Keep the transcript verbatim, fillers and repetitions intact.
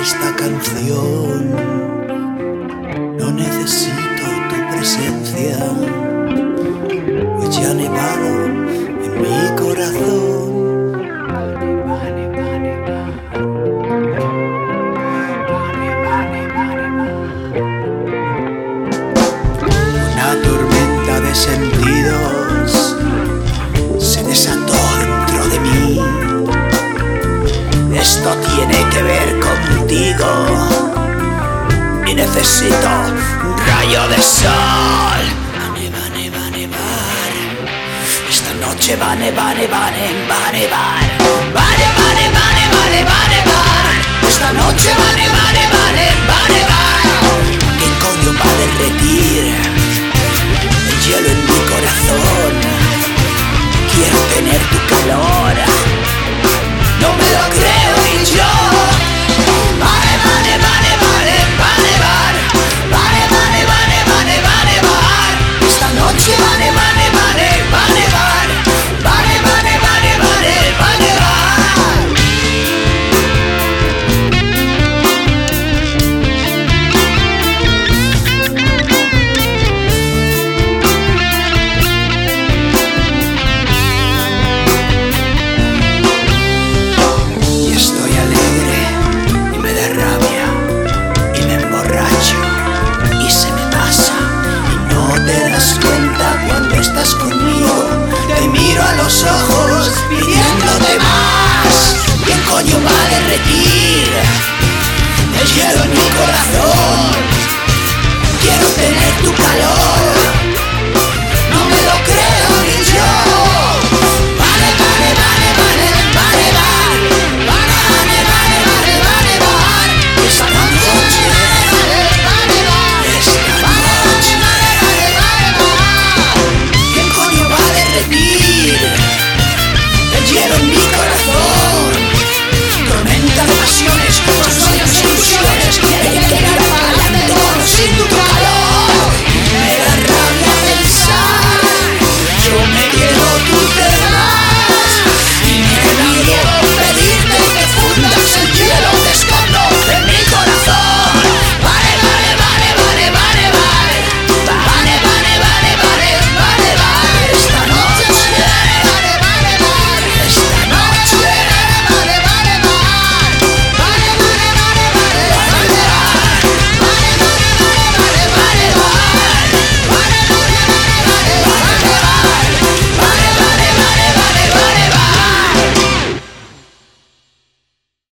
esta canción. No necesito tu presencia, pues ya ha nevado en mi corazón. Una tormenta de sentidos se desató dentro de mí. Esto tiene que ver contigo y necesito un rayo de sol. Va a nevar, nevar, nevar. Esta noche va a nevar, nevar, nevar, nevar. Va a nevar, nevar.